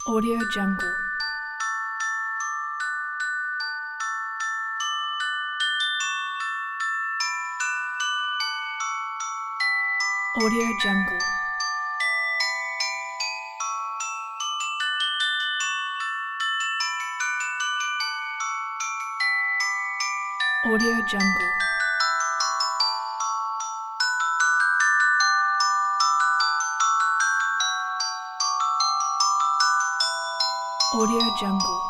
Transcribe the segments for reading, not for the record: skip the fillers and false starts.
Audio Jungle. Audio Jungle. Audio Jungle. Audio Jungle.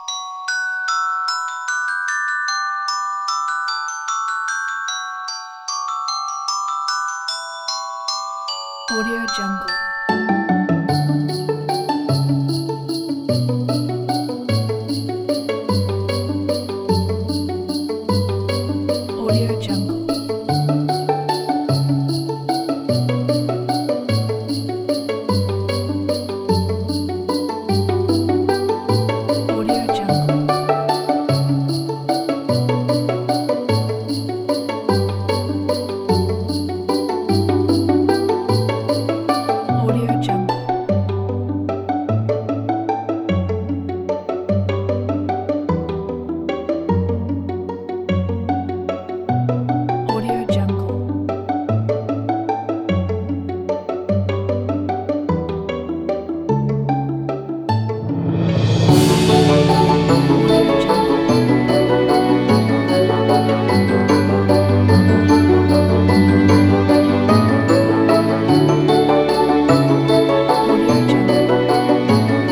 Audio Jungle. Audio Jungle. Audio Jungle. Audio Jungle. Audio Jungle. Audio Jungle. Audio Jungle.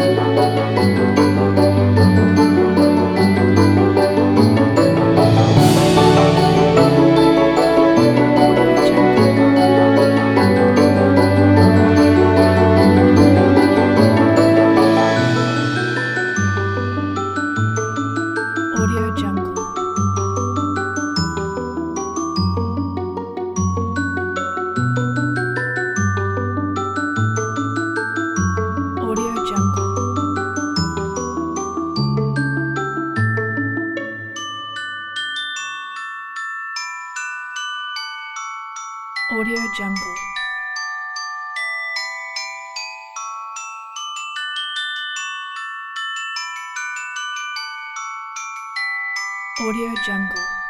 Audio Jungle. Audio Jungle. Audio Jungle. Audio Jungle. Audio Jungle.